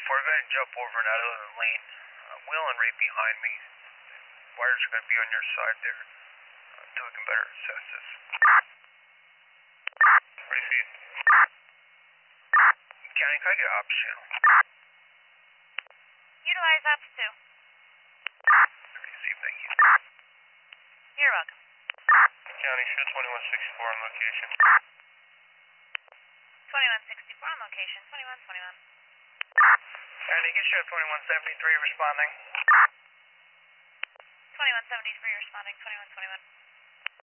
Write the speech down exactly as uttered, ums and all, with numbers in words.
four, go ahead and jump over and out of the lane. I'm wheeling right behind me. Wires are going to be on your side there uh, until we can better assess this. Receive. County, can I get ops channel? Utilize ops two. Receive, thank you. You're welcome. County, show twenty-one sixty-four on location. twenty-one sixty-four on location. twenty-one twenty-one. County, you show twenty-one seventy-three responding. twenty-one seventy-three responding. twenty-one twenty-one.